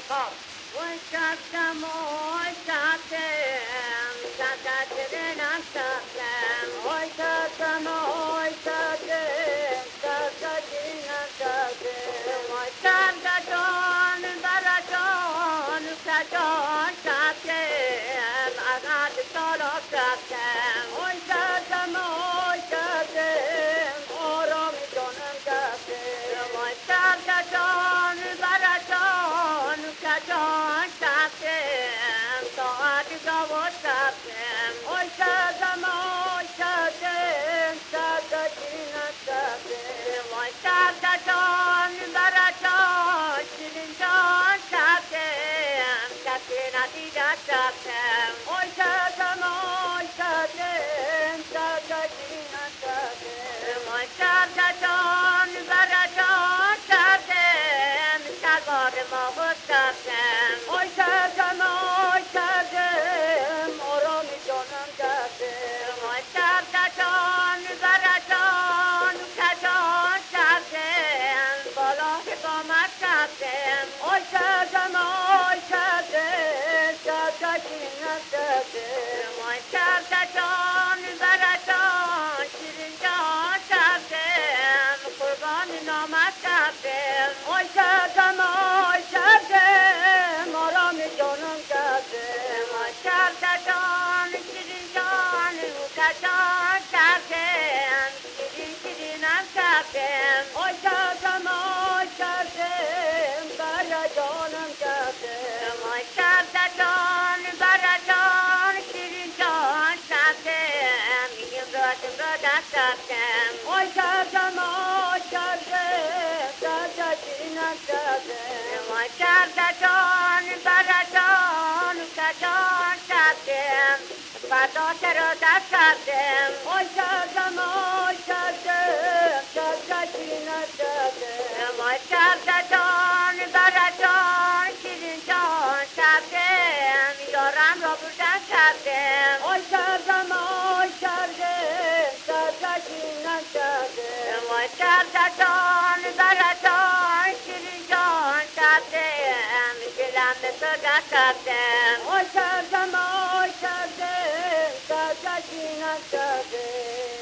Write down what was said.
کار وای شبتم وای شبتم شبتم شبتم وای شبتم وای شبتم شبتم شبتم وای شبتم براتون شبتم شبتم اقعد سالا شبتم وای شبتم وای شبتم آرامی جانم شبتم وای شبتم براتون شبتم شبتم ساعت دوات شبتم وای شبتم وای شبتم شبتم شبتم وای شبتم براتون شیرین جان شبتم شبتم ندیده شبتم وای شبتم وای شبتم شبتم شبتم وای شبتم براتون شبتم شلوار ما بود شبتم وای شبتم وای شبتم آرامی جانم شبتم وای شبتم براتون شبتم شبتم بالا قامت شبتم وای شبتم وای شبتم شبتم شبتم وای شبتم براتون شیرین جان شبتم قربان نامت شبتم وای شبتم وای شبتم آرامی جانم شبتم وای شبتم شیرین جان شبتم شبتم شیرین شیرینم شبتم وای شبتم وای شبتم برا جانم شبتم وای شبتم براتون شیرین جان شبتم میگم راتم را دست شبتم وای شبتم وای شبتم شبتم شیرینم شبتم وای شبتم براتون شبتم شبتم فردا چرا دست شبتم وای شبتم وای شبتم شبتم شیرینم شبتم وای شبتم براتون شیرین جان شبتم یارم را بردن شبتم وای شبتم وای شبتم شبتم شیرینم شبتم وای شبتم براتون شیرین جان شبتم دلم به تو دست شبتم وای شبتم وای شبتم شبتم شیرینم شبتم